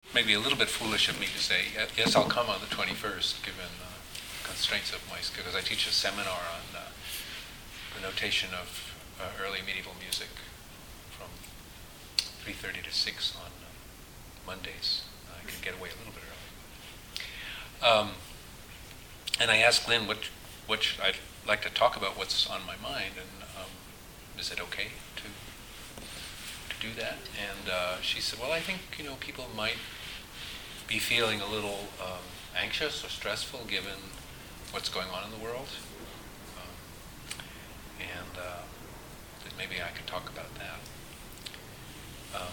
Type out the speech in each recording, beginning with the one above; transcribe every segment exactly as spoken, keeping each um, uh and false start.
maybe a little bit foolish of me to say, yes, I'll come on the twenty-first, given uh, constraints of my schedule, because I teach a seminar on uh, the notation of uh, early medieval music from three thirty to six on uh, Mondays. I can get away a little bit early. Um, and I asked Lynn what, what should I'd like to talk about, what's on my mind, and um, is it okay to to do that? And uh, she said, well, I think, you know, people might be feeling a little um, anxious or stressful given what's going on in the world. Um, and uh, that maybe I could talk about that. Um,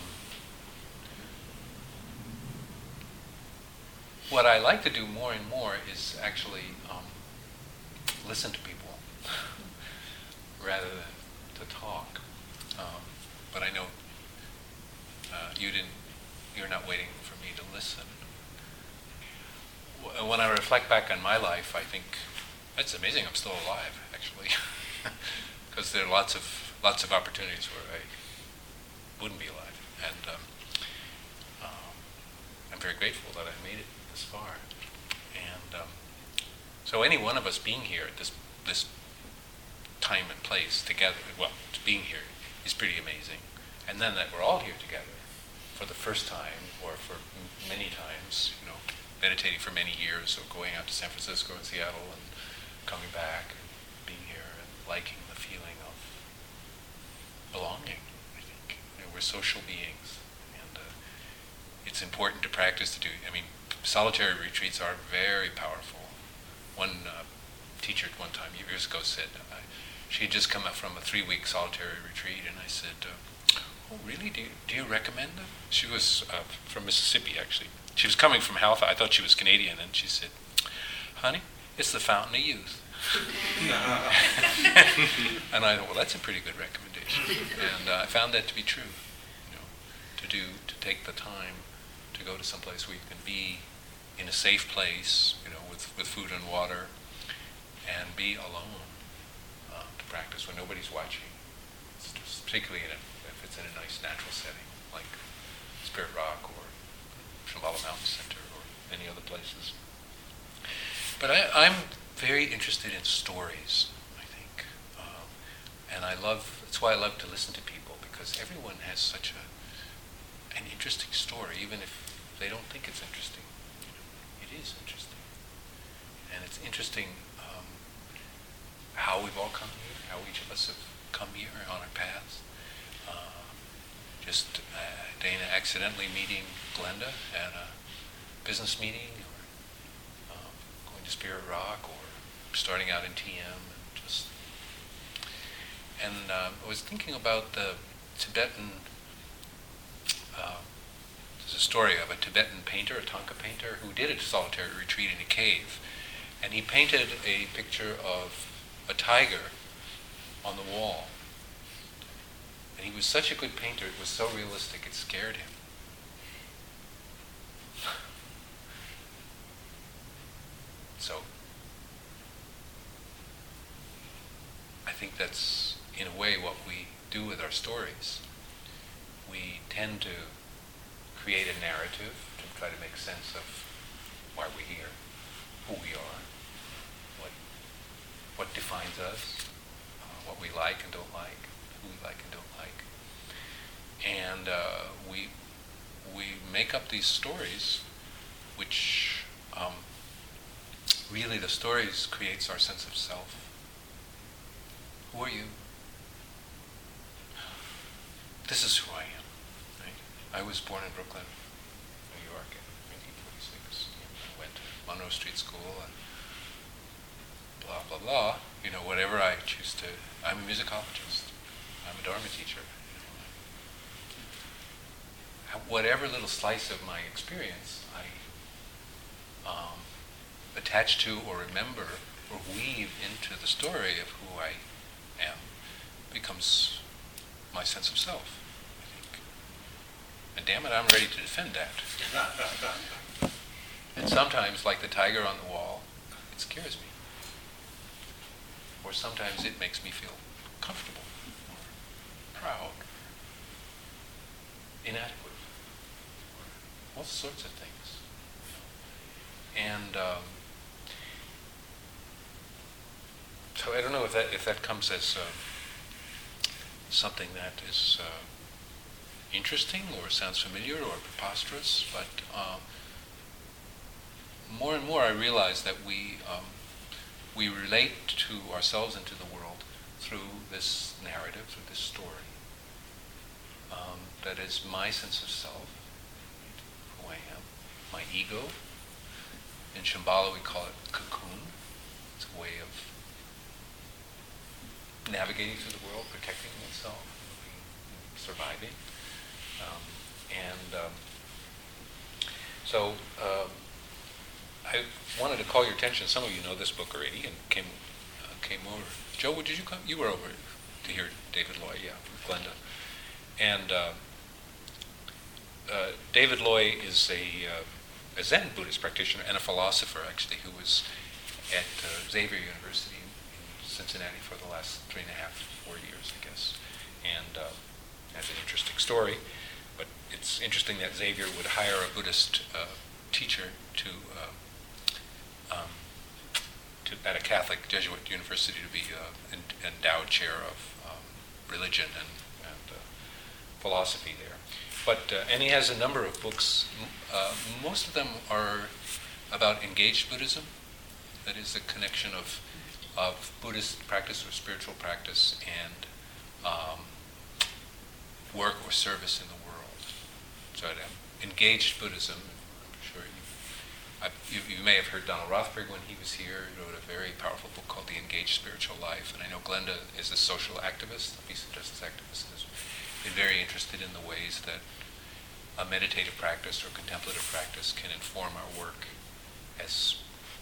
what I like to do more and more is actually um, listen to people rather than to talk. Um, but I know uh, you didn't, you're not waiting for me to listen. When I reflect back on my life, I think it's amazing I'm still alive, actually, because there are lots of lots of opportunities where I wouldn't be alive, and um, um, I'm very grateful that I made it this far. And um, so, any one of us being here at this this time and place together, well, being here is pretty amazing, and then that we're all here together for the first time, or for m- many times, you know, meditating for many years, or going out to San Francisco and Seattle and coming back and being here and liking the feeling of belonging, I think. You know, we're social beings, and uh, it's important to practice to do, I mean, solitary retreats are very powerful. One uh, teacher at one time, years ago, said, uh, she had just come up from a three-week solitary retreat, and I said, uh, oh, really? Do you, do you recommend them? She was uh, from Mississippi, actually. She was coming from Halifax. I thought she was Canadian, and she said, honey, it's the fountain of youth. And I thought, well, that's a pretty good recommendation. And uh, I found that to be true, you know, to do, to take the time to go to some place where you can be in a safe place, you know, with, with food and water, and be alone uh, to practice when nobody's watching. It's just, particularly in a, if it's in a nice natural setting, like Spirit Rock or Shambhala Mountain Center or any other places. But I, I'm very interested in stories, I think. Um, and I love, that's why I love to listen to people, because everyone has such a an interesting story, even if they don't think it's interesting. You know, it is interesting. And it's interesting um, how we've all come here, how each of us have come here on our paths. Uh, just uh, Dana accidentally meeting Glenda at a business meeting, or um, going to Spirit Rock, or starting out in T M, and just. And uh, I was thinking about the Tibetan. Uh, there's a story of a Tibetan painter, a Thangka painter, who did a solitary retreat in a cave, and he painted a picture of a tiger on the wall. And he was such a good painter, it was so realistic, it scared him. So, I think that's, in a way, what we do with our stories. We tend to create a narrative to try to make sense of why we're here, who we are, what what defines us, uh, what we like and don't like, who we like and don't like. And uh, we we make up these stories, which um, really the stories creates our sense of self. Who are you? This is who I am. Right? I was born in Brooklyn, New York, in nineteen forty-six. I went to Monroe Street School and blah blah blah. You know, whatever I choose to. I'm a musicologist. I'm a Dharma teacher. Whatever little slice of my experience I um, attach to or remember or weave into the story of who I am becomes my sense of self, I think. And damn it, I'm ready to defend that. And sometimes, like the tiger on the wall, it scares me. Or sometimes it makes me feel comfortable, or proud, inadequate, or all sorts of things. And um, so I don't know if that if that comes as uh, something that is uh, interesting or sounds familiar or preposterous, but um, more and more I realize that we um, we relate to ourselves and to the world through this narrative, through this story. Um, that is my sense of self, who I am, my ego. In Shambhala we call it cocoon. It's a way of navigating through the world, protecting oneself, surviving. Um, and um, so um, I wanted to call your attention. Some of you know this book already and came uh, came over. Joe, did you come? You were over to hear David Loy, yeah, with Glenda. And uh, uh, David Loy is a, uh, a Zen Buddhist practitioner and a philosopher, actually, who was at uh, Xavier University in, in Cincinnati for the last three and a half, four years, I guess. And uh, has an interesting story. But it's interesting that Xavier would hire a Buddhist uh, teacher to, uh, um, to, at a Catholic Jesuit university to be uh, endowed chair of um, religion and, and uh, philosophy there. But uh, and he has a number of books. Uh, most of them are about engaged Buddhism. That is the connection of of Buddhist practice or spiritual practice and um, work or service in the world. So um, engaged Buddhism, I'm sure you, I, you, you may have heard Donald Rothberg when he was here. He wrote a very powerful book called The Engaged Spiritual Life. And I know Glenda is a social activist, a peace and justice activist, and has been very interested in the ways that a meditative practice or contemplative practice can inform our work as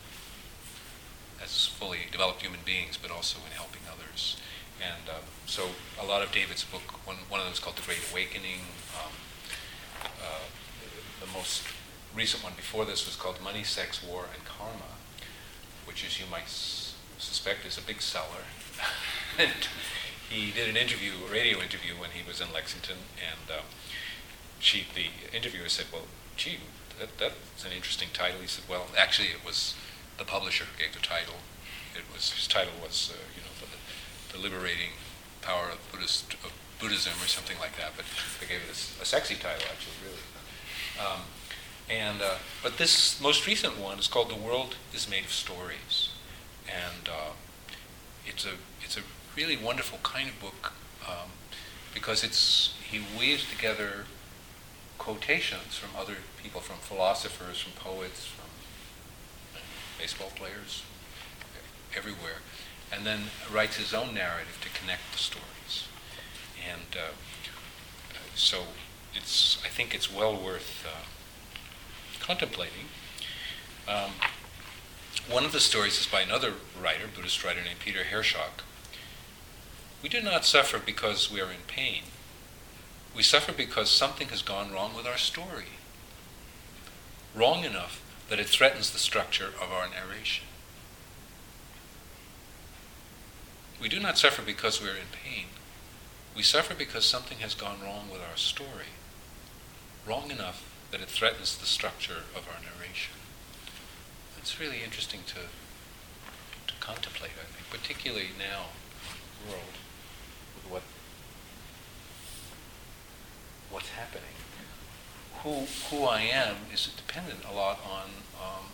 as fully developed human beings, but also in helping others. And um, so a lot of David's book, one, one of them is called The Great Awakening. Um, uh, the most recent one before this was called Money, Sex, War, and Karma, which, as you might s- suspect, is a big seller. And he did an interview, a radio interview, when he was in Lexington, and um, she, the interviewer said, well, gee, that, that's an interesting title. He said, well, actually it was the publisher who gave the title. It was, his title was, uh, you know, the, the liberating power of Buddhist of Buddhism or something like that. But they gave it a, a sexy title, actually, really. Um, and uh, but this most recent one is called "The World Is Made of Stories," and uh, it's a it's a really wonderful kind of book um, because it's he weaves together quotations from other people, from philosophers, from poets, from baseball players, everywhere, and then writes his own narrative to connect the stories. And uh, so it's, I think it's well worth uh, contemplating. Um, one of the stories is by another writer, Buddhist writer named Peter Hershock. We do not suffer because we are in pain. We suffer because something has gone wrong with our story. Wrong enough that it threatens the structure of our narration. We do not suffer because we are in pain. We suffer because something has gone wrong with our story. Wrong enough that it threatens the structure of our narration. It's really interesting to to contemplate, I think, particularly now in the world with what what's happening. Who who I am is dependent a lot on um,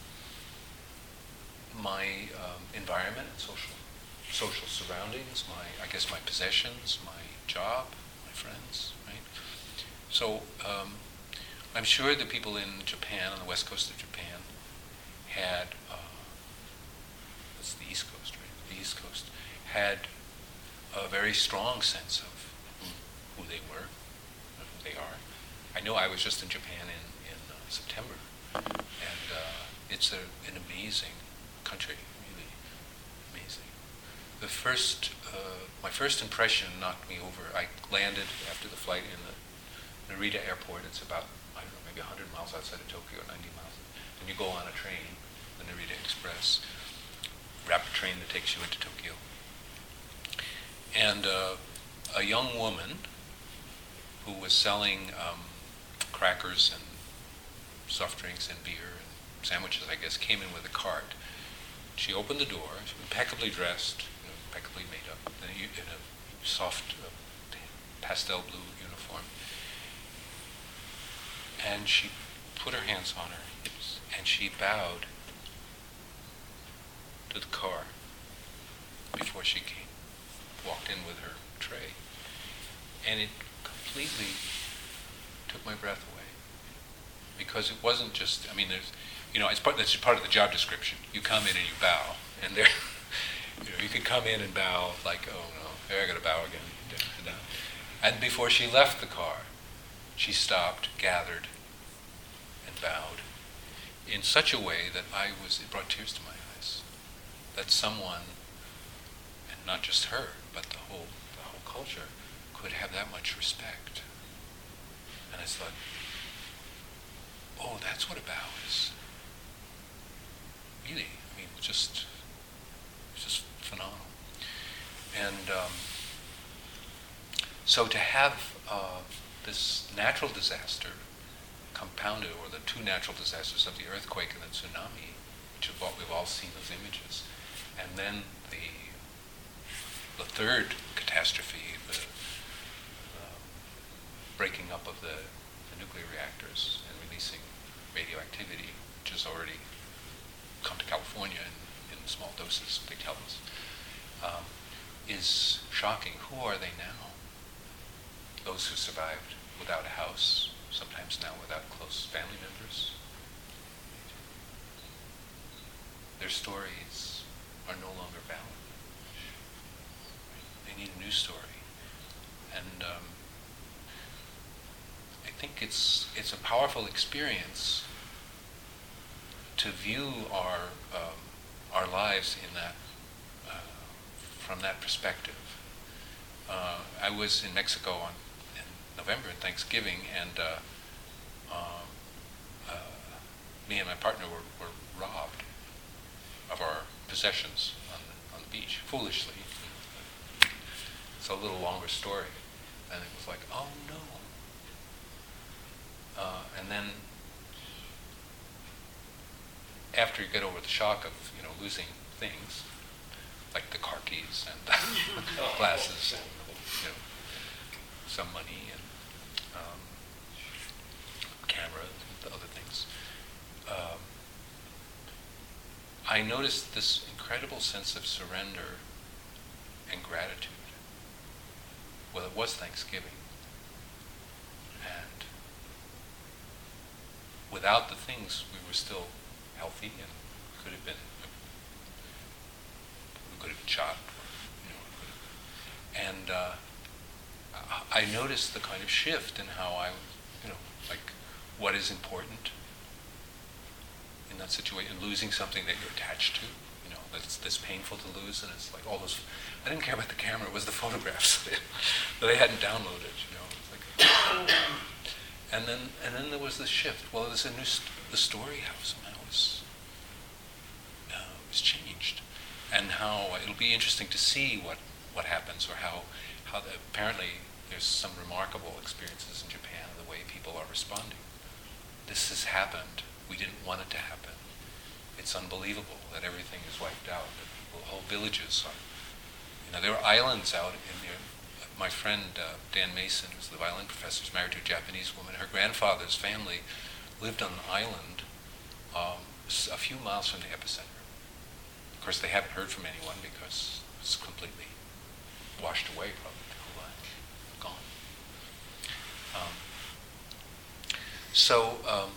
my um, environment and social social surroundings, my I guess my possessions, my job, my friends, right? So um, I'm sure the people in Japan, on the west coast of Japan, had uh, that's the east coast, right? The east coast had a very strong sense of who, who they were, and who they are. I know I was just in Japan in, in uh, September, and uh, it's a, an amazing country, really amazing. The first, uh, my first impression knocked me over. I landed after the flight in the Narita airport. It's about, I don't know, maybe one hundred miles outside of Tokyo, ninety miles. And you go on a train, the Narita Express, rapid train that takes you into Tokyo. And uh, a young woman who was selling um, crackers and soft drinks and beer and sandwiches, I guess, came in with a cart. She opened the door, she was impeccably dressed, you know, impeccably made up, in a, in a soft uh, pastel blue uniform. And she put her hands on her hips and she bowed to the car before she came, walked in with her tray. And it completely took my breath away. Because it wasn't just, I mean, there's, you know, it's part, that's part of the job description. You come in and you bow. And there, you know, you could come in and bow like, oh no, here I gotta bow again. And before she left the car, she stopped, gathered, and bowed in such a way that I was, it brought tears to my eyes. That someone, and not just her, but the whole, the whole culture, could have that much respect. And I thought, oh, that's what a bow is. Really, I mean, just, just phenomenal. And um, so to have uh, this natural disaster compounded, or the two natural disasters of the earthquake and the tsunami, which is what we've all seen those images, and then the the third catastrophe, the uh, breaking up of the, the nuclear reactors and releasing radioactivity, which has already come to California in, in small doses, they tell us, um, is shocking. Who are they now? Those who survived without a house, sometimes now without close family members. Their stories are no longer valid. They need a new story. And um, I think it's it's a powerful experience to view our um, our lives in that uh, from that perspective. Uh, I was in Mexico on in November, Thanksgiving, and uh, um, uh, me and my partner were, were robbed of our possessions on the, on the beach, foolishly. It's a little longer story, and it was like, oh no. Uh, and then after you get over the shock of, you know, losing things, like the car keys and glasses and, you know, some money and um, camera and the other things, um, I noticed this incredible sense of surrender and gratitude. Well, it was Thanksgiving. And without the things, we were still healthy and could have been, we could have been shot. You know, and uh, I noticed the kind of shift in how I, you know, like what is important in that situation, losing something that you're attached to, you know, that's that's painful to lose, and it's like all those. I didn't care about the camera; it was the photographs that they hadn't downloaded, you know. It's like, and then and then there was this shift. Well, there's a new st- the story house now is uh, is changed, and how it'll be interesting to see what what happens, or how how the, apparently there's some remarkable experiences in Japan of the way people are responding. This has happened. We didn't want it to happen. It's unbelievable that everything is wiped out, that people, whole villages are, you know, there were islands out in there. My friend uh, Dan Mason, who's the violin professor, is married to a Japanese woman. Her grandfather's family lived on an island um, a few miles from the epicenter. Of course, they haven't heard from anyone because it's completely washed away, probably, the whole island, gone. Um, so, um,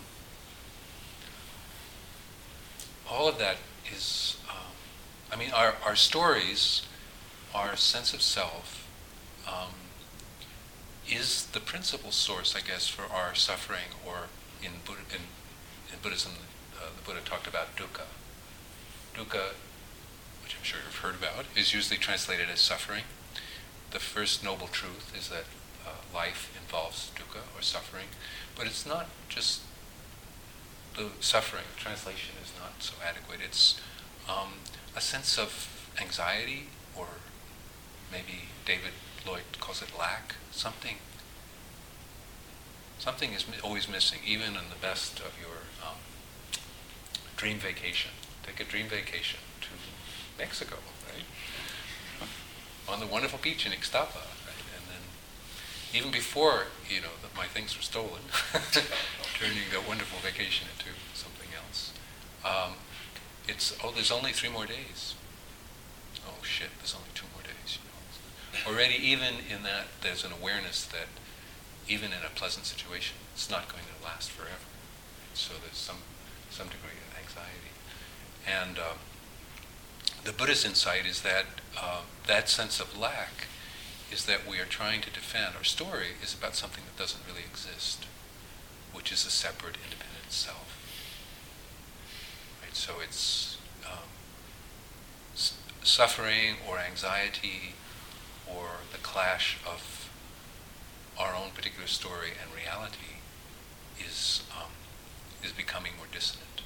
all of that is, um, I mean, our, our stories, our sense of self, um, is the principal source, I guess, for our suffering, or in, Buddha, in, in Buddhism, uh, the Buddha talked about dukkha. Dukkha, which I'm sure you've heard about, is usually translated as suffering. The first noble truth is that uh, life involves dukkha, or suffering, but it's not just the suffering. Translation is not so adequate. It's um, a sense of anxiety, or maybe David Lloyd calls it lack, something Something is mi- always missing, even in the best of your um, dream vacation. Take a dream vacation to Mexico, right? On the wonderful beach in Ixtapa, right? And then, even before, you know, that my things were stolen, turning that wonderful vacation into something else. Um, it's, oh, there's only three more days. Oh shit, there's only two more days. You know? Already, even in that, there's an awareness that even in a pleasant situation, it's not going to last forever. So there's some some degree of anxiety. And uh, the Buddhist insight is that uh, that sense of lack is that we are trying to defend. Our story is about something that doesn't really exist, which is a separate, independent self. Right? So it's um, s- suffering or anxiety or the clash of our own particular story and reality is um, is becoming more dissonant,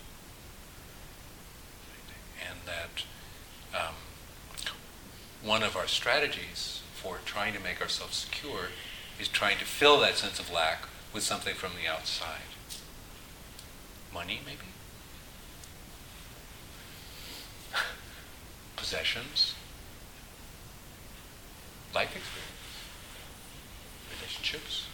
and that um, one of our strategies for trying to make ourselves secure is trying to fill that sense of lack with something from the outside. Money, maybe? Possessions? Life experience? Relationships,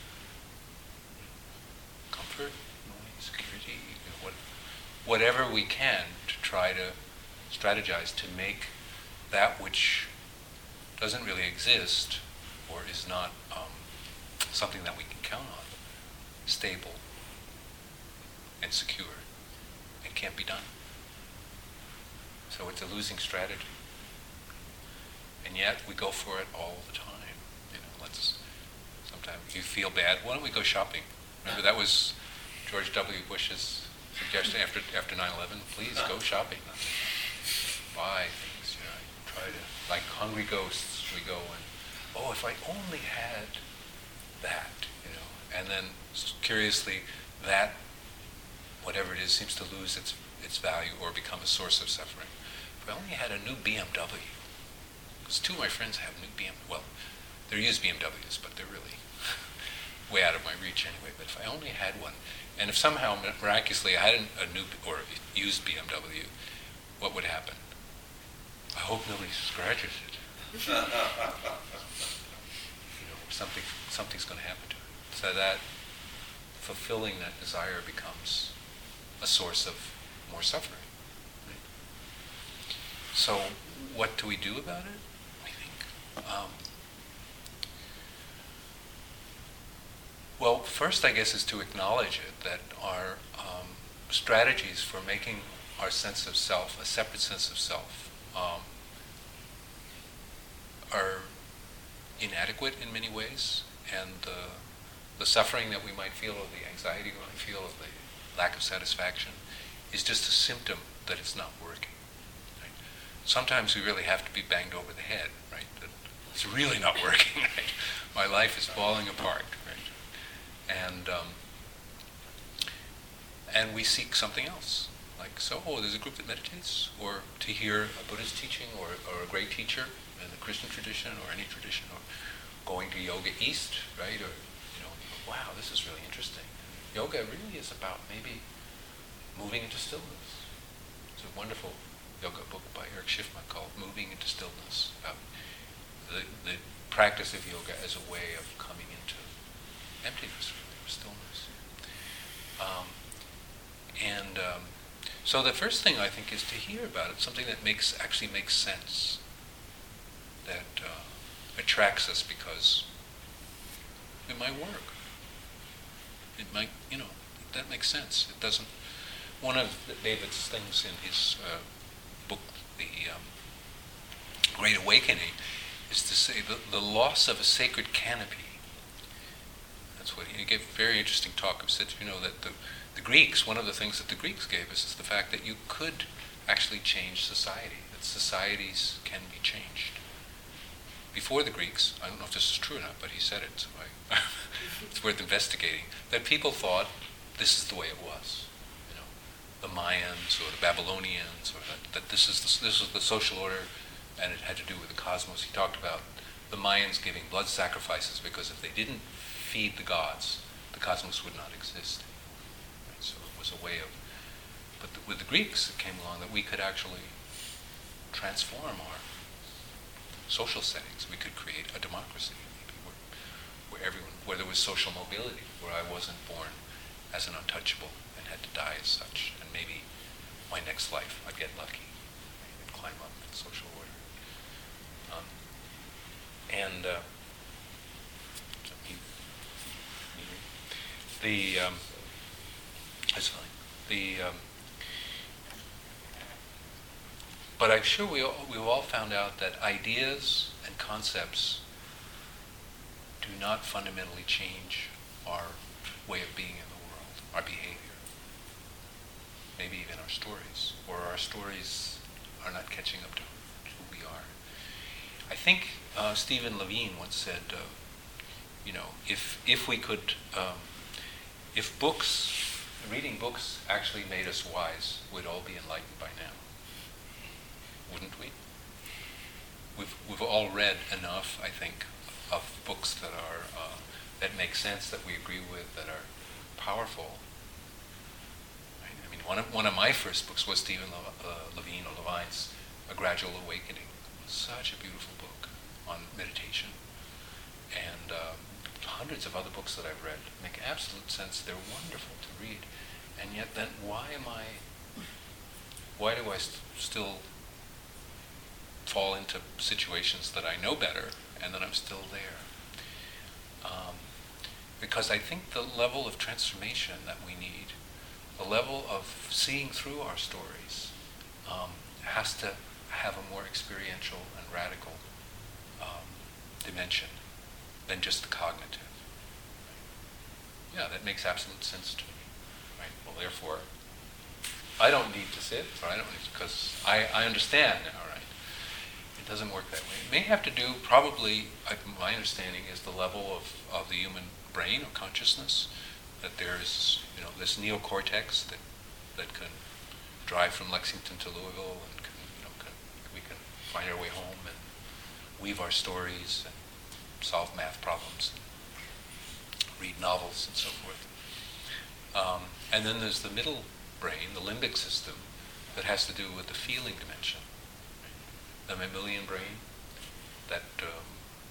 comfort, security, you know, what, whatever we can to try to strategize to make that which doesn't really exist or is not um, something that we can count on stable and secure and can't be done. So it's a losing strategy. And yet we go for it all the time. You know, let's sometimes you feel bad. Why don't we go shopping? Remember that was George W. Bush's suggestion after after nine eleven. Please go shopping. Buy things. You know, try to like hungry ghosts. We go and oh, if I only had that, you know, and then curiously that whatever it is seems to lose its its value or become a source of suffering. If I only had a new B M W, because two of my friends have new B M W. Well, they're used B M Ws, but they're really way out of my reach anyway. But if I only had one, and if somehow miraculously I had a new or used B M W, what would happen? I hope nobody scratches it. You know, something something's going to happen to it. So that fulfilling that desire becomes a source of more suffering. Right? So, what do we do about it? I think. Um, well, first, I guess, is to acknowledge it, that our um, strategies for making our sense of self, a separate sense of self, um, are inadequate in many ways, and the, the suffering that we might feel, or the anxiety we might feel, or the lack of satisfaction, is just a symptom that it's not working. Right? Sometimes we really have to be banged over the head, right? That it's really not working, right? My life is falling apart, right? And um, and we seek something else. Like, so, oh, there's a group that meditates, or to hear a Buddhist teaching, or, or a great teacher in the Christian tradition, or any tradition, or going to Yoga East, right? Or, you know, wow, this is really interesting. Yoga really is about maybe moving into stillness. It's a wonderful yoga book by Eric Schiffman called Moving into Stillness, about the, the practice of yoga as a way of coming into emptiness, really, or stillness. Um, and um, so the first thing I think is to hear about it, something that makes actually makes sense, that uh, attracts us because it might work. It might, you know, that makes sense. It doesn't. One of David's things in his uh, book, The um, Great Awakening, is to say the, the loss of a sacred canopy. That's what he, he gave a very interesting talk. He said, you know, that the, the Greeks, one of the things that the Greeks gave us is the fact that you could actually change society, that societies can be changed. Before the Greeks, I don't know if this is true or not, but he said it, so I, it's worth investigating, that people thought this is the way it was. You know, the Mayans or the Babylonians, or that, that this is the, this is the social order, and it had to do with the cosmos. He talked about the Mayans giving blood sacrifices because if they didn't feed the gods, the cosmos would not exist. Right? So it was a way of, but the, with the Greeks it came along that we could actually transform our social settings. We could create a democracy, maybe, where, where everyone, where there was social mobility, where I wasn't born as an untouchable and had to die as such, and maybe my next life I'd get lucky, right, and climb up the social order. Um, and uh, the um, that's fine. The um, but I'm sure we all, we've all found out that ideas and concepts do not fundamentally change our way of being in the world, our behavior, maybe even our stories, or our stories are not catching up to who we are. I think uh, Stephen Levine once said, uh, you know, if if we could, um, if books, reading books actually made us wise, we'd all be enlightened by now, wouldn't we? We've we've all read enough, I think, of books that are uh, that make sense, that we agree with, that are powerful. Right? I mean, one of one of my first books was Stephen Le- uh, Levine or Levine's A Gradual Awakening. Such a beautiful book on meditation, and uh, hundreds of other books that I've read make absolute sense. They're wonderful to read, and yet then why am I? Why do I st- still fall into situations that I know better, and that I'm still there? Um, because I think the level of transformation that we need, the level of seeing through our stories, um, has to have a more experiential and radical um, dimension than just the cognitive. Right? Yeah, that makes absolute sense to me. Right? Well, therefore, I don't need to sit, or I don't need to, because I, I understand now, right? It doesn't work that way. It may have to do, probably, I, my understanding is the level of, of the human brain or consciousness, that there's, you know, this neocortex that that can drive from Lexington to Louisville, and can, you know, can, we can find our way home and weave our stories and solve math problems, read novels and so forth. Um, and then there's the middle brain, the limbic system, that has to do with the feeling dimension. The mammalian brain, that um,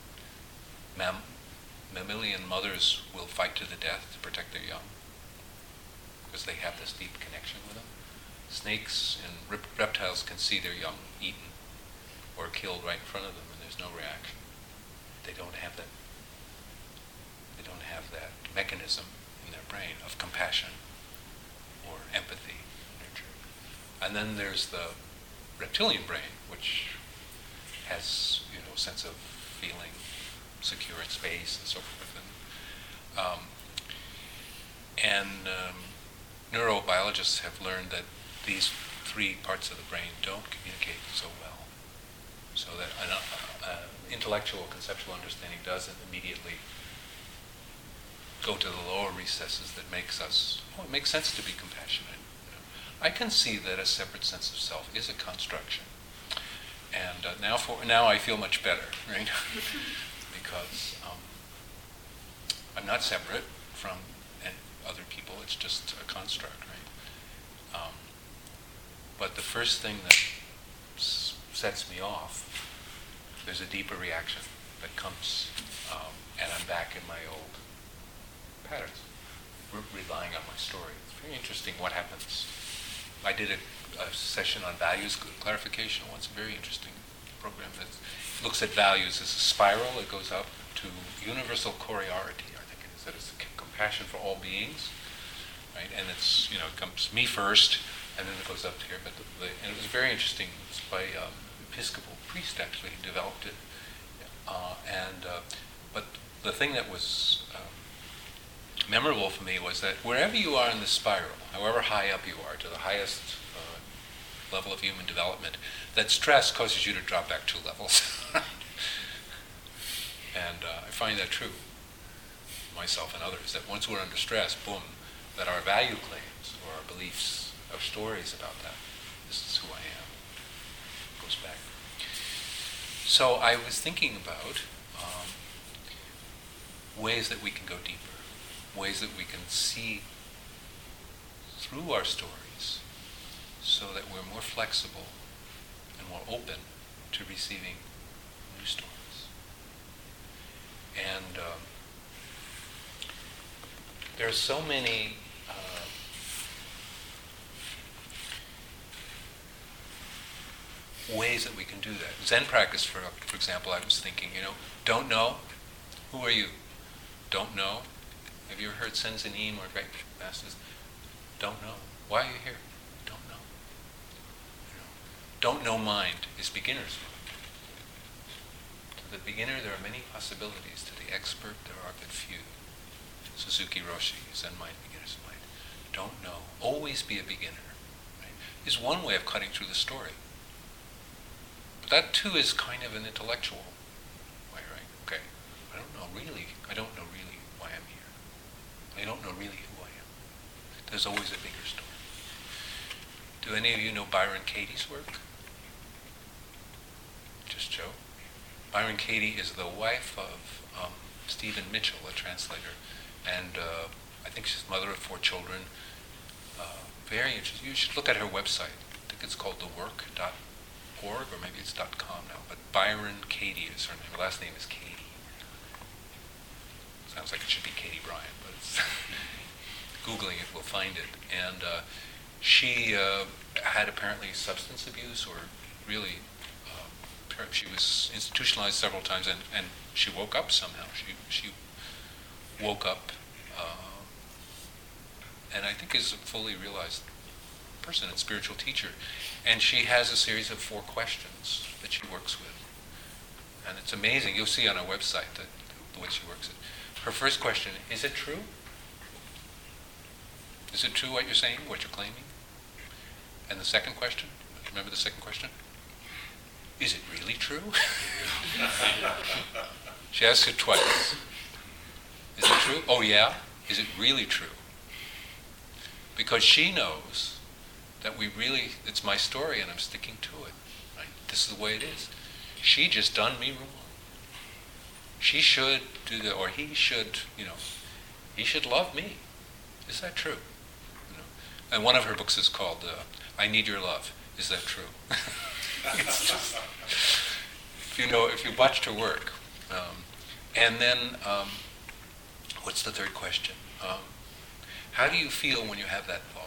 mam- mammalian mothers will fight to the death to protect their young, because they have this deep connection with them. Snakes and rep- reptiles can see their young eaten or killed right in front of them, and there's no reaction. They don't have that. They don't have that mechanism in their brain of compassion or empathy, nurture. And then there's the reptilian brain, which has, you know, a sense of feeling secure in space and so forth. And, um, and um, neurobiologists have learned that these three parts of the brain don't communicate so well. So that an uh, uh, intellectual, conceptual understanding doesn't immediately go to the lower recesses that makes us, oh, it makes sense to be compassionate. You know. I can see that a separate sense of self is a construction. And uh, now for now I feel much better, right? Because um, I'm not separate from other people, it's just a construct, right? Um, but the first thing that s- sets me off, there's a deeper reaction that comes, um, and I'm back in my old patterns, re- relying on my story. It's very interesting what happens. I did a, a session on values clarification once, a very interesting program that looks at values as a spiral. It goes up to universal choriarity, I think it is, that it's compassion for all beings, right? And it's, you know, it comes me first, and then it goes up to here. But the, the, and it was very interesting. It was by um, Episcopal priest, actually, who developed it. Uh, and uh, but the thing that was um, memorable for me was that wherever you are in the spiral, however high up you are, to the highest uh, level of human development, that stress causes you to drop back two levels. And uh, I find that true, myself and others, that once we're under stress, boom, that our value claims or our beliefs, our stories about that, this is who I am, goes back. So I was thinking about um, ways that we can go deeper. ways that we can see through our stories so that we're more flexible and more open to receiving new stories. And um, there are so many uh, ways that we can do that. Zen practice, for for example, I was thinking, you know, don't know, who are you? Don't know. Have you ever heard Senzanin or great masters? Don't know. Why are you here? Don't know. You know. Don't know mind is beginner's mind. To the beginner, there are many possibilities. To the expert, there are but few. Suzuki Roshi, Zen mind, beginner's mind. Don't know. Always be a beginner. Right? Is one way of cutting through the story. But that too is kind of an intellectual way, right? Okay, I don't know really, I don't know really why I'm here. I don't know really who I am. There's always a bigger story. Do any of you know Byron Katie's work? Just Joe? Byron Katie is the wife of um, Stephen Mitchell, a translator, and uh, I think she's the mother of four children. Uh, very interesting. You should look at her website. I think it's called the work dot org, or maybe it's .com now, but Byron Katie is her name. Her last name is Katie. Sounds like it should be Katie Bryant, but it's Googling it will find it. And uh, she uh, had apparently substance abuse, or really, uh, she was institutionalized several times, and, and she woke up somehow. She she woke up, uh, and I think is a fully realized person and spiritual teacher. And she has a series of four questions that she works with. And it's amazing. You'll see on our website that the way she works it. Her first question, is it true? Is it true what you're saying, what you're claiming? And the second question, remember the second question? Is it really true? She asks it twice. Is it true? Oh yeah? Is it really true? Because she knows that we really, it's my story and I'm sticking to it. Right? This is the way it is. She just done me wrong. She should do the, or he should, you know, he should love me. Is that true? You know? And one of her books is called uh, I Need Your Love. Is that true? It's just, if you know, if you watched her work. Um, and then, um, what's the third question? Um, how do you feel when you have that thought?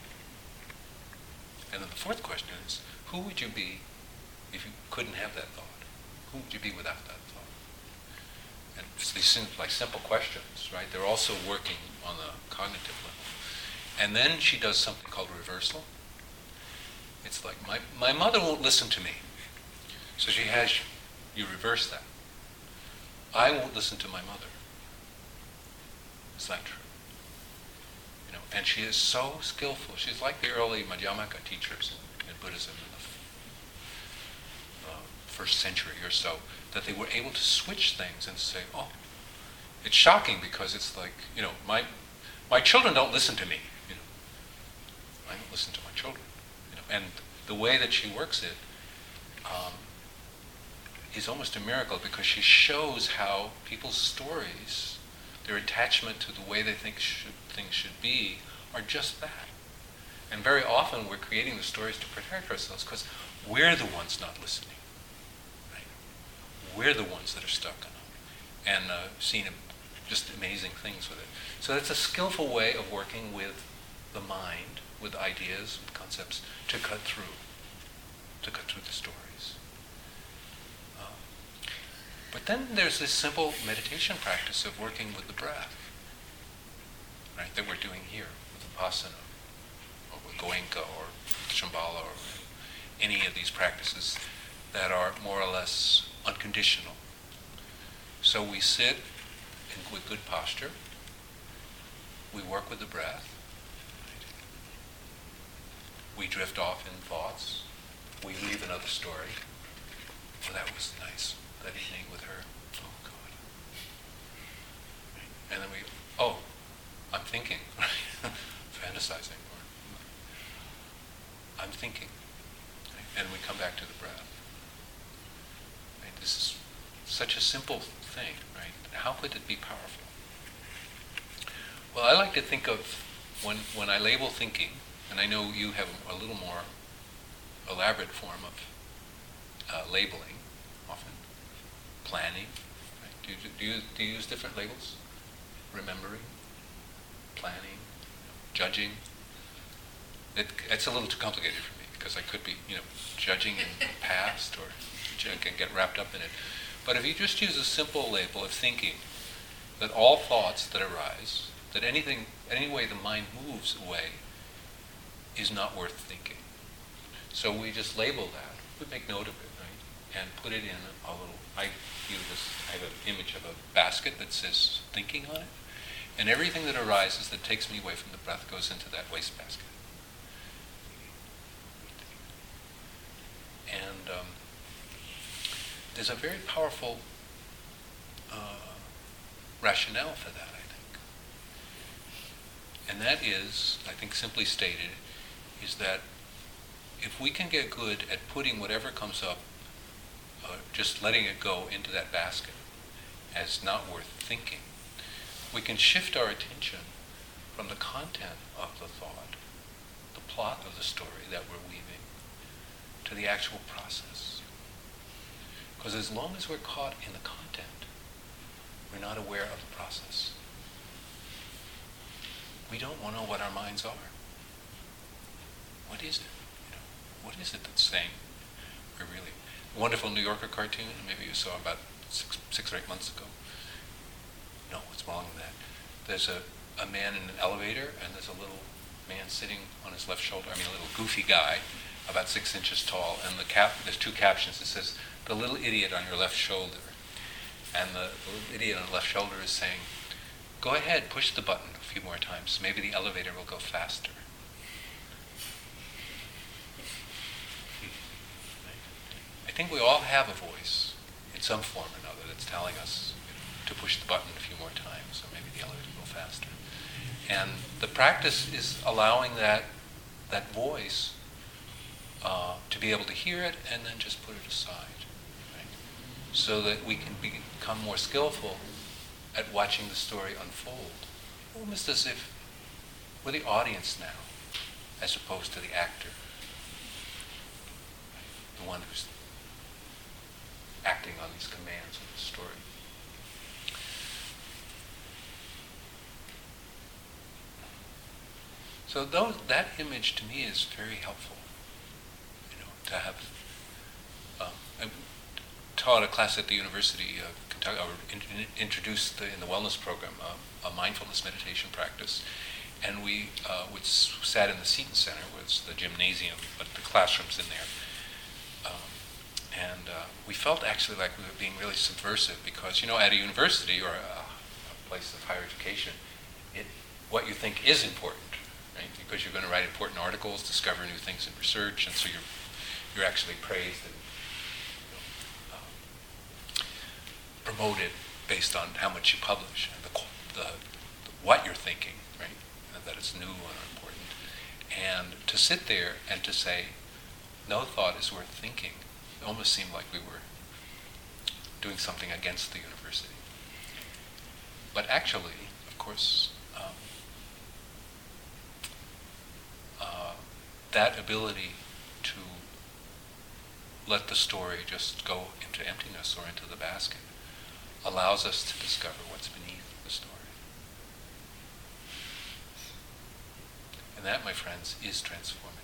And then the fourth question is, who would you be if you couldn't have that thought? Who would you be without that thought? And it's these seem like simple questions, right? They're also working on the cognitive level. And then she does something called reversal. It's like, my, my mother won't listen to me. So she has, you reverse that. I won't listen to my mother. Is that true? You know, and she is so skillful. She's like the early Madhyamaka teachers in, in Buddhism in the uh, first century or so, that they were able to switch things and say, oh, it's shocking because it's like, you know, my my children don't listen to me. You know, I don't listen to my children. You know, and the way that she works it um, is almost a miracle, because she shows how people's stories, their attachment to the way they think should, things should be, are just that. And very often we're creating the stories to protect ourselves because we're the ones not listening. Right? We're the ones that are stuck on them, and uh, seeing just amazing things with it. So it's a skillful way of working with the mind, with ideas, with concepts, to cut through, to cut through the stories. Um, but then there's this simple meditation practice of working with the breath, right, that we're doing here with Vipassana, or with Goenka, or Shambhala, or any of these practices that are more or less unconditional. So we sit in with good posture, we work with the breath, we drift off in thoughts, we leave another story. Oh, that was nice, that evening with her. Oh, God. And then we, oh, I'm thinking, fantasizing. I'm thinking. And we come back to the breath. Right? This is such a simple thing, right? How could it be powerful? Well, I like to think of when when I label thinking, and I know you have a little more elaborate form of uh, labeling, often planning. Right? Do, you, do you do you use different labels? Remembering, planning, judging. It, it's a little too complicated for me because I could be, you know, judging in the past or can get wrapped up in it. But if you just use a simple label of thinking, that all thoughts that arise, that anything, any way the mind moves away, is not worth thinking. So we just label that. We make note of it, right, and put it in a little. I use this. I have an image of a basket that says thinking on it, and everything that arises that takes me away from the breath goes into that wastebasket. And um, there's a very powerful uh, rationale for that, I think. And that is, I think simply stated, is that if we can get good at putting whatever comes up, uh, just letting it go into that basket as not worth thinking, we can shift our attention from the content of the thought, the plot of the story that we're weaving, to the actual process. Because as long as we're caught in the content, we're not aware of the process. We don't want to know what our minds are. What is it? You know, what is it that's saying we're really? A wonderful New Yorker cartoon, maybe you saw about six, six or eight months ago. No, it's more than that. There's a, a man in an elevator, and there's a little man sitting on his left shoulder. I mean, a little goofy guy, about six inches tall, and the cap. There's two captions. It says, "The little idiot on your left shoulder," and the, the little idiot on the left shoulder is saying, "Go ahead, push the button a few more times. Maybe the elevator will go faster." I think we all have a voice in some form or another that's telling us, you know, to push the button a few more times, so maybe the elevator will go faster. And the practice is allowing that that voice uh, to be able to hear it and then just put it aside, right? So that we can become more skillful at watching the story unfold, almost as if we're the audience now, as opposed to the actor, the one who's acting on these commands of the story. So those, that image to me is very helpful. You know, to have. Um, I taught a class at the University of Kentucky, or in, in, introduced the, in the wellness program uh, a mindfulness meditation practice, and we uh, would s- sat in the Seton Center, was the gymnasium, but the classrooms in there. Um, And uh, we felt actually like we were being really subversive because, you know, at a university or a, a place of higher education, it, what you think is important, right? Because you're going to write important articles, discover new things in research, and so you're you're actually praised and, you know, um, promoted based on how much you publish and the, the, the what you're thinking, right? And that it's new and important. And to sit there and to say, no thought is worth thinking, almost seemed like we were doing something against the university. But actually, of course, um, uh, that ability to let the story just go into emptiness or into the basket allows us to discover what's beneath the story. And that, my friends, is transformative.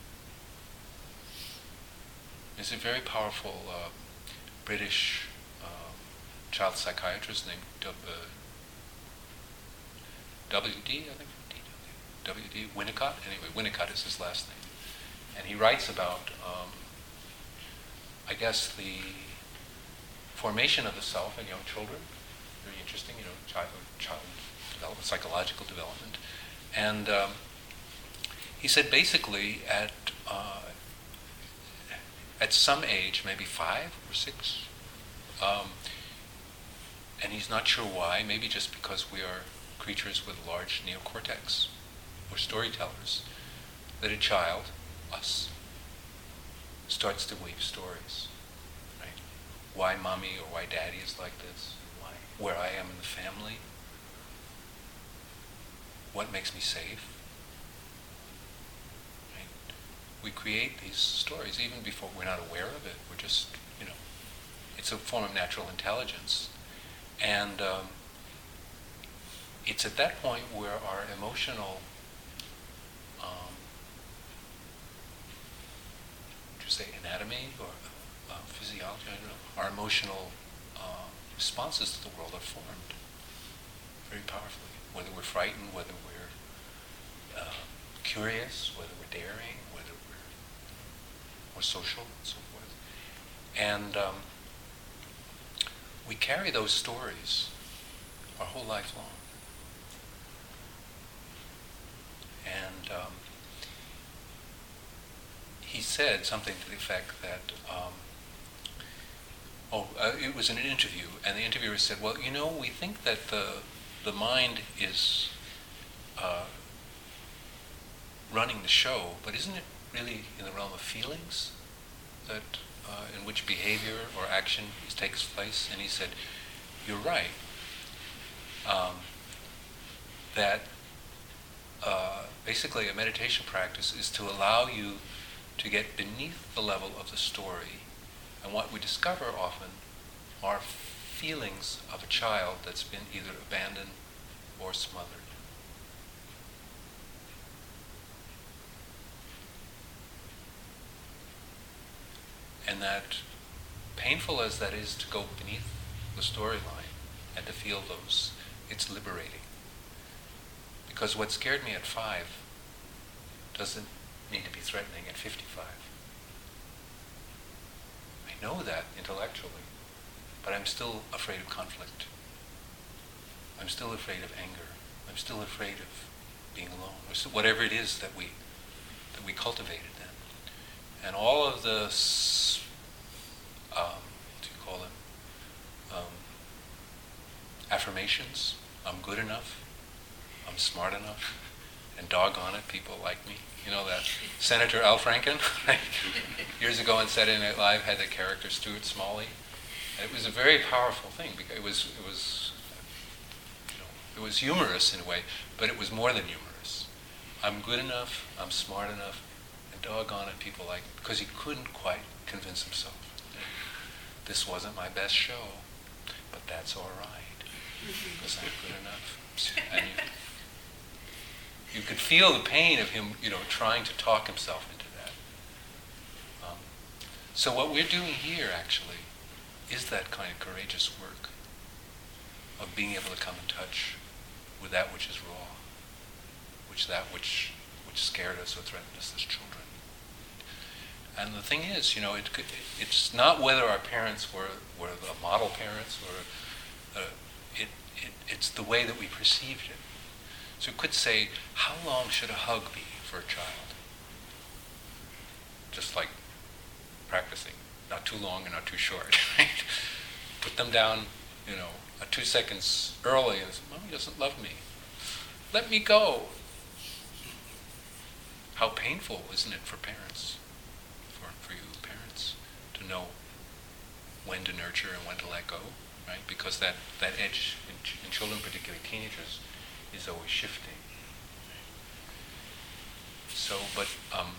There's a very powerful uh, British uh, child psychiatrist named w, uh, W D, I think, W D Winnicott. Anyway, Winnicott is his last name. And he writes about, um, I guess, the formation of the self in young children. Very interesting, you know, child, child development, psychological development. And um, he said basically at uh, at some age, maybe five or six, um, and he's not sure why, maybe just because we are creatures with large neocortex, or storytellers, that a child, us, starts to weave stories, right? Why mommy or why daddy is like this, why, where I am in the family. what makes me safe. Right? We create these stories even before we're not aware of it. We're just, you know, it's a form of natural intelligence. And um, it's at that point where our emotional, um, would you say anatomy or uh, physiology, I don't know, our emotional uh, responses to the world are formed very powerfully. Whether we're frightened, whether we're uh, curious, whether we're daring, whether we're more social, and so forth. And um, we carry those stories our whole life long. And um, he said something to the effect that, um, oh, uh, it was in an interview, and the interviewer said, well, you know, we think that the the mind is uh, running the show, but isn't it really in the realm of feelings that uh, in which behavior or action is, takes place? And he said, you're right. Um, that uh, basically a meditation practice is to allow you to get beneath the level of the story. And what we discover often are feelings of a child that's been either abandoned or smothered. And that, painful as that is to go beneath the storyline and to feel those, it's liberating. Because what scared me at five doesn't need to be threatening at fifty-five. I know that intellectually, but I'm still afraid of conflict. I'm still afraid of anger. I'm still afraid of being alone, or so, whatever it is that we that we cultivated then. And all of the, um, what do you call them, um, affirmations, I'm good enough, I'm smart enough, and doggone it, people like me. You know that Senator Al Franken, years ago on Saturday Night Live, had the character Stuart Smalley. And it was a very powerful thing because it was, it was, you know, it was humorous in a way, but it was more than humorous. I'm good enough, I'm smart enough, and doggone it, people like me, because he couldn't quite convince himself. This wasn't my best show, but that's all right, because I'm good enough. And you, you could feel the pain of him, you know, trying to talk himself into that. Um, so what we're doing here, actually, is that kind of courageous work of being able to come in touch with that which is raw, which that which which scared us or threatened us as children. And the thing is, you know, it could, it's not whether our parents were were the model parents or uh, it, it it's the way that we perceived it. So you could say, how long should a hug be for a child? Just like practicing, not too long and not too short. Right? Put them down, you know, uh, two seconds early and say, Mommy doesn't love me. Let me go. How painful, isn't it, for parents, for, for you parents, to know when to nurture and when to let go, right? Because that, that edge, in, ch- in children, particularly teenagers, is always shifting. So, but um,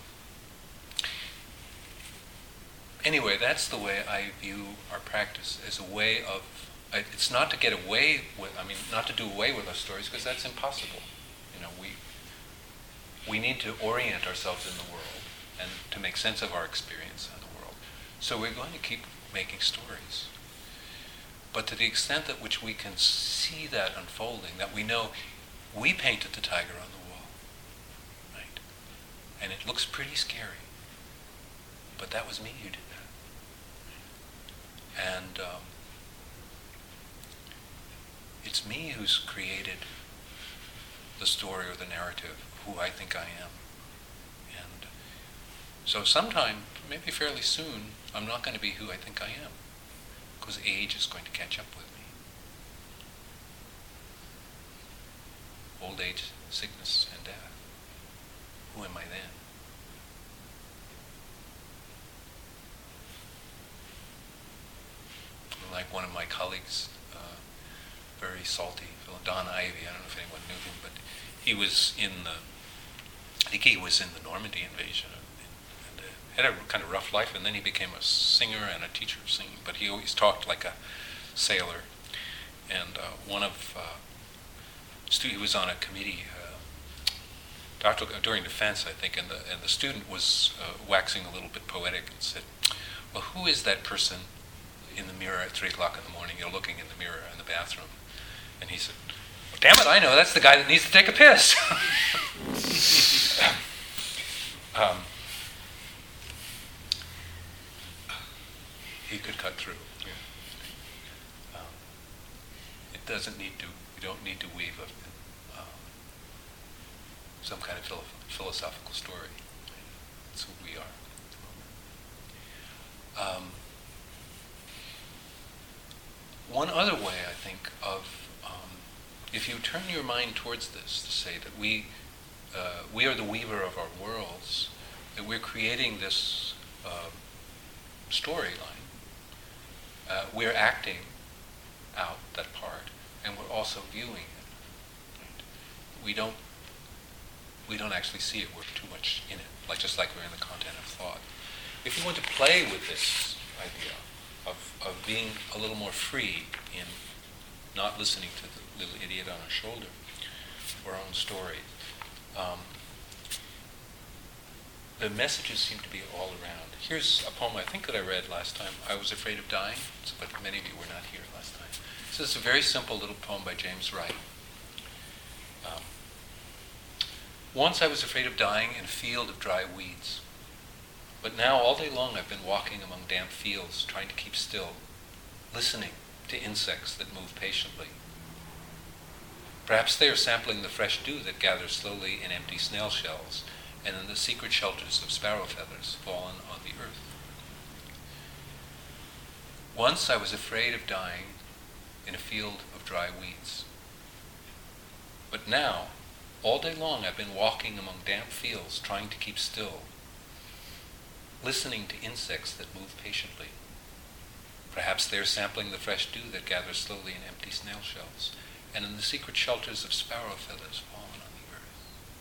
anyway, that's the way I view our practice, as a way of, it's not to get away with, I mean, not to do away with our stories, because that's impossible. You know, we we need to orient ourselves in the world and to make sense of our experience in the world. So we're going to keep making stories. But to the extent at which we can see that unfolding, that we know we painted the tiger on the wall, right? And it looks pretty scary. But that was me who did that. And um, it's me who's created the story or the narrative of who I think I am. And so sometime, maybe fairly soon, I'm not going to be who I think I am, because age is going to catch up with me. Old age, sickness, and death. Who am I then? Like one of my colleagues, uh, very salty, Don Ivy, I don't know if anyone knew him, but he was in the, I think he was in the Normandy invasion, and, and uh, had a kind of rough life, and then he became a singer and a teacher of singing, but he always talked like a sailor. And uh, one of, uh, stu- he was on a committee, uh, Doctor during defense, I think, and the, and the student was uh, waxing a little bit poetic and said, well, who is that person in the mirror at three o'clock in the morning, you're looking in the mirror in the bathroom? And he said, well, damn it, I know, that's the guy that needs to take a piss. um, he could cut through. Yeah. Um, it doesn't need to, you don't need to weave a, uh, some kind of philo- philosophical story. That's who we are. Um, one other way, I think, of um, if you turn your mind towards this, to say that we uh, we are the weaver of our worlds, that we're creating this uh, storyline, uh, we're acting out that part, and we're also viewing it. Right? We don't we don't actually see it. We're too much in it, like just like we're in the content of thought. If you want to play with this idea of, of being a little more free in not listening to the little idiot on our shoulder for our own story, um, the messages seem to be all around. Here's a poem I think that I read last time. I Was Afraid of Dying, but many of you were not here last time. This is a very simple little poem by James Wright. Um, Once I was afraid of dying in a field of dry weeds. But now all day long I've been walking among damp fields, trying to keep still, listening to insects that move patiently. Perhaps they are sampling the fresh dew that gathers slowly in empty snail shells and in the secret shelters of sparrow feathers fallen on the earth. Once I was afraid of dying in a field of dry weeds. But now, all day long I've been walking among damp fields, trying to keep still, listening to insects that move patiently. Perhaps they're sampling the fresh dew that gathers slowly in empty snail shells and in the secret shelters of sparrow feathers fallen on the earth.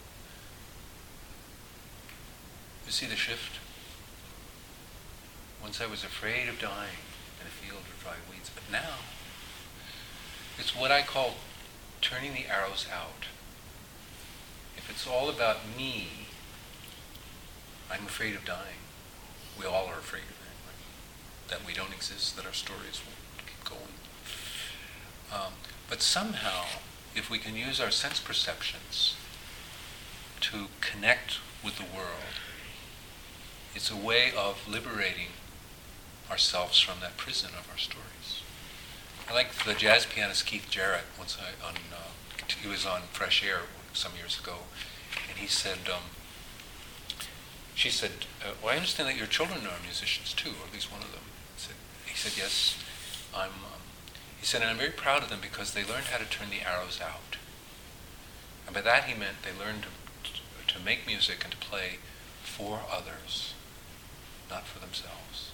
You see the shift? Once I was afraid of dying in a field of dry weeds, but now it's what I call turning the arrows out. If it's all about me, I'm afraid of dying. We all are afraid of that, right? That we don't exist, that our stories won't keep going. Um, but somehow, if we can use our sense perceptions to connect with the world, it's a way of liberating ourselves from that prison of our stories. I like the jazz pianist Keith Jarrett. Once I on uh, he was on Fresh Air some years ago, and he said, um, she said, uh, well, I understand that your children are musicians too, or at least one of them. He said, he said yes, I'm, um, he said, and I'm very proud of them because they learned how to turn the arrows out. And by that he meant they learned to, to make music and to play for others, not for themselves.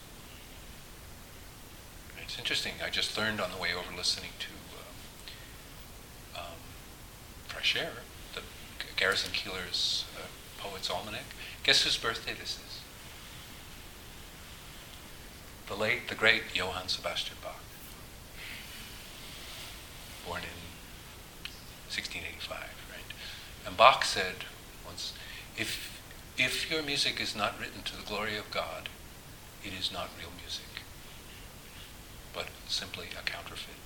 It's interesting, I just learned on the way over listening to uh, um, Fresh Air, the Garrison Keillor's uh, Poet's Almanac. Guess whose birthday this is? The late, the great Johann Sebastian Bach. Born in sixteen eighty-five, right? And Bach said once, if, if your music is not written to the glory of God, it is not real music, but simply a counterfeit.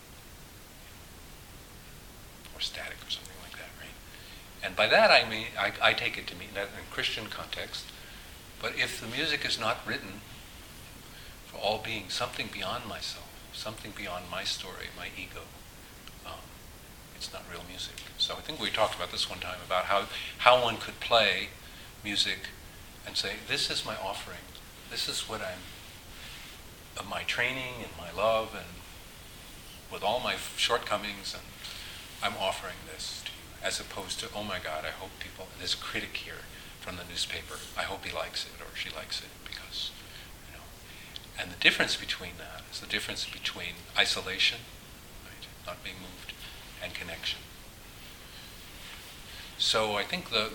Or static or something like that, right? And by that I mean, I, I take it to mean that in Christian context, but if the music is not written for all being something beyond myself, something beyond my story, my ego, um, it's not real music. So I think we talked about this one time, about how, how one could play music and say, this is my offering, this is what I'm, of my training and my love and with all my shortcomings, and I'm offering this to you, as opposed to, oh my God, I hope people, there's a critic here from the newspaper, I hope he likes it or she likes it, because, you know. And the difference between that is the difference between isolation, right, not being moved, and connection. So I think the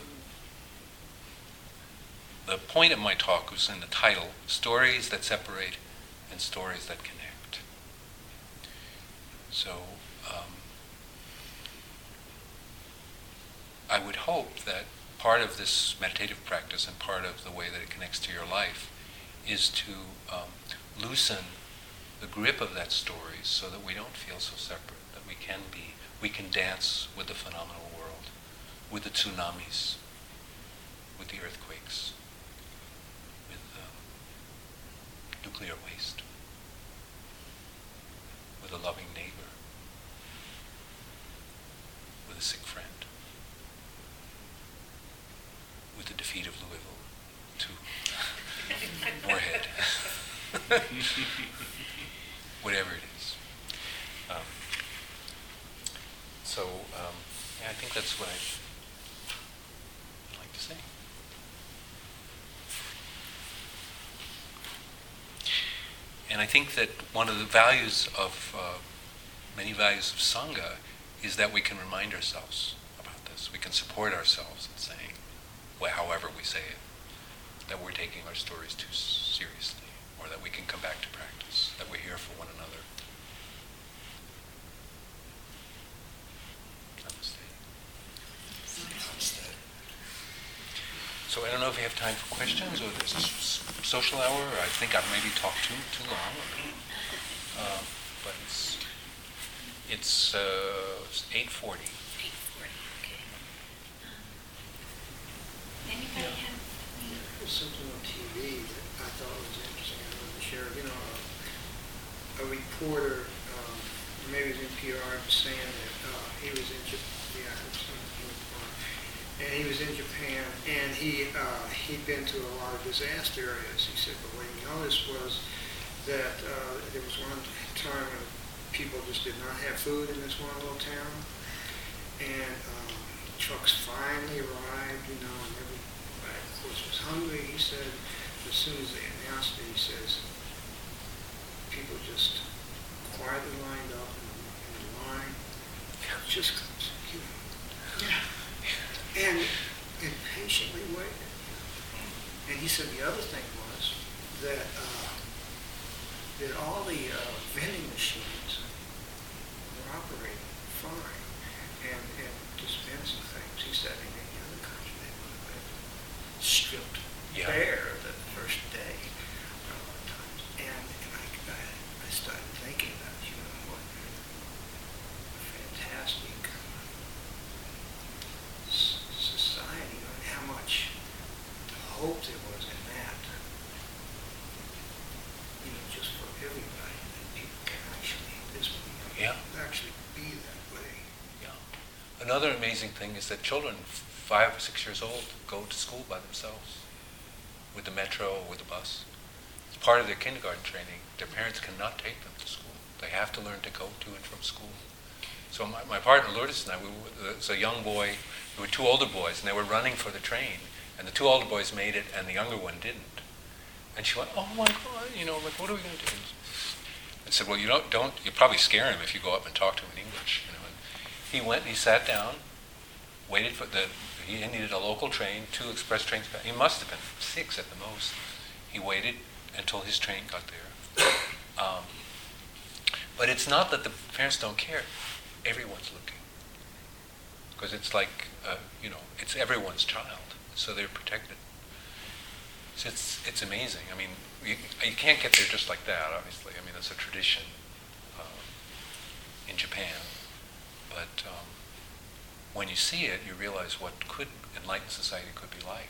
the point of my talk was in the title, Stories That Separate and Stories That Connect. So um, I would hope that part of this meditative practice and part of the way that it connects to your life is to um, loosen the grip of that story so that we don't feel so separate, that we can be, we can dance with the phenomenal world, with the tsunamis, with the earthquakes, with um, nuclear waste, with a loving neighbor, with a sick friend, with the defeat of Louisville to Moorhead. Whatever it is. Um, so, um, yeah, I think that's what I'd like to say. And I think that one of the values of, uh, many values of Sangha is that we can remind ourselves about this. We can support ourselves in saying, well, however we say it, that we're taking our stories too seriously, or that we can come back to practice, that we're here for one another. Namaste. Namaste. So I don't know if we have time for questions, or there's a s- social hour, or I think I've maybe talked too too long. Uh, but it's it's uh, eight forty. eight forty, okay. Um, anybody Yeah. have? There's something on T V that I thought was interesting. I wanted to share. You know, a, a reporter, um, maybe it was N P R, was saying that uh, he was in Japan. Yeah, it was on N P R. And he was in Japan, and he uh, he'd been to a lot of disaster areas. He said, but what he noticed was that uh, there was one time when people just did not have food in this one little town, and um, trucks finally arrived. You know, and every of course was hungry. He said, as soon as they announced it, he says, people just quietly lined up in, in a line, just, you know, and, and patiently waited. And he said the other thing was that uh, that all the uh, vending machines were operating fine and, and dispensing things. He said in any other country they would have been stripped Yeah. bare the first day a lot of times. And, and I, I, I started thinking about, you know, what a fantastic s- society, you know, and how much hope there was in that, you know, just for everybody, that people can actually, this you know, Yeah. actually be that way. Yeah. Another amazing thing is that children, f- five or six years old, go to school by themselves, with the metro or with the bus. It's part of their kindergarten training. Their parents cannot take them to school. They have to learn to go to and from school. So my, my partner Lourdes and I, we were, there was a young boy, there were two older boys, and they were running for the train, and the two older boys made it, and the younger one didn't. And she went, oh my God, you know, like, what are we going to do? I said, well, you don't, don't, you probably scare him if you go up and talk to him in English, you know. And he went and he sat down, waited for the, he needed a local train, two express trains. He must have been six at the most. He waited until his train got there. Um, but it's not that the parents don't care. Everyone's looking. Because it's like, uh, you know, it's everyone's child. So they're protected. So it's, it's amazing. I mean, you, you can't get there just like that, obviously. I mean, it's a tradition um, in Japan. But um, when you see it, you realize what could enlightened society could be like.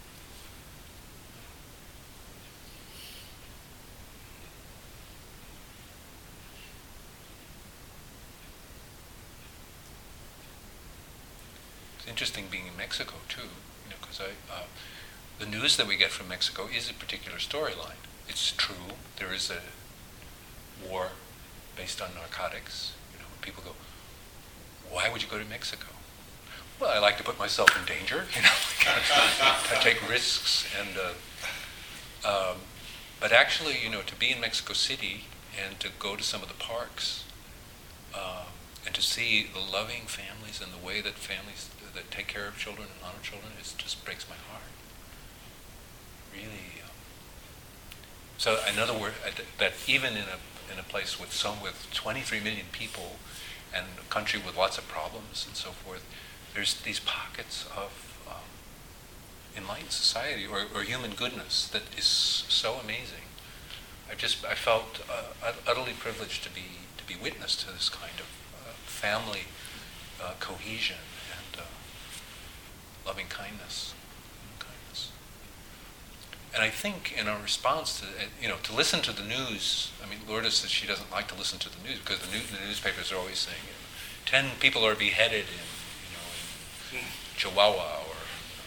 It's interesting being in Mexico too, you know, because I, uh, the news that we get from Mexico is a particular storyline. It's true. There is a war based on narcotics. You know, people go, why would you go to Mexico? Well, I like to put myself in danger, you know, I take risks, and uh, um, but actually, you know, to be in Mexico City and to go to some of the parks uh, and to see the loving families and the way that families, that take care of children and honor children, it just breaks my heart. Really. Um, so in other words, that even in a in a place with some with twenty-three million people, and a country with lots of problems and so forth, there's these pockets of um, enlightened society or, or human goodness that is so amazing. I just I felt uh, utterly privileged to be to be witness to this kind of uh, family uh, cohesion and uh, loving kindness, kindness. And I think in our response to uh, you know to listen to the news. I mean, Lourdes says she doesn't like to listen to the news because the, new, the newspapers are always saying you know, ten people are beheaded in you know in Chihuahua or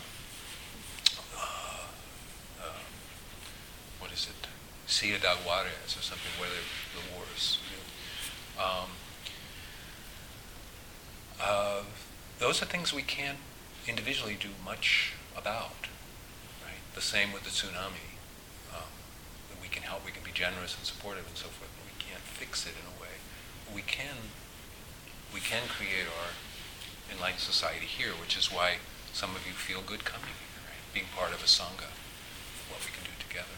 uh, uh, what is it? Ciudad Juarez or something where the, the wars. You know. um, uh, those are things we can't individually do much about. Right? The same with the tsunami. Um, we can help. We can be generous and supportive and so forth. But we can't fix it in a way. We can. We can create our enlightened society here, which is why some of you feel good coming here, right? Being part of a sangha, what we can do together.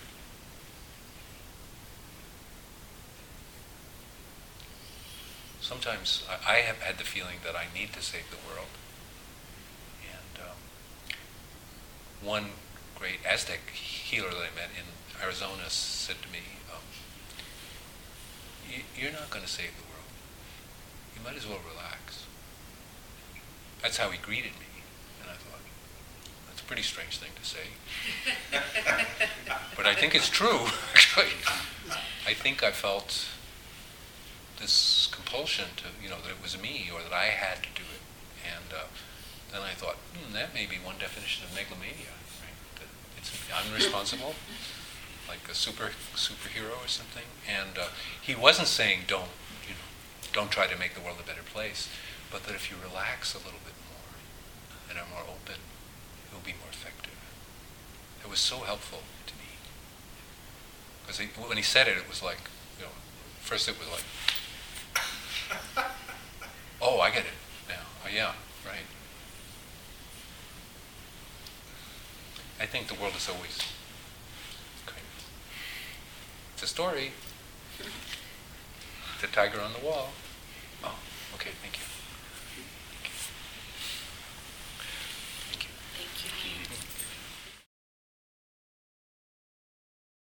Sometimes I, I have had the feeling that I need to save the world. And um, one great Aztec healer that I met in Arizona said to me, um, you're not going to save the world. You might as well relax. That's how he greeted me. And I thought, that's a pretty strange thing to say. But I think it's true, actually. I think I felt this compulsion to, you know, that it was me or that I had to do it. And uh, then I thought, hmm, that may be one definition of megalomania, right? That it's I'm responsible, like a super superhero or something. And uh, he wasn't saying don't, you know, don't try to make the world a better place, but that if you relax a little bit more and are more open, it will be more effective. It was so helpful to me. Because when he said it, it was like, you know, first it was like, oh, I get it now. Oh, yeah, right. I think the world is always kind of, it's a story. The tiger on the wall. Oh, okay, thank you.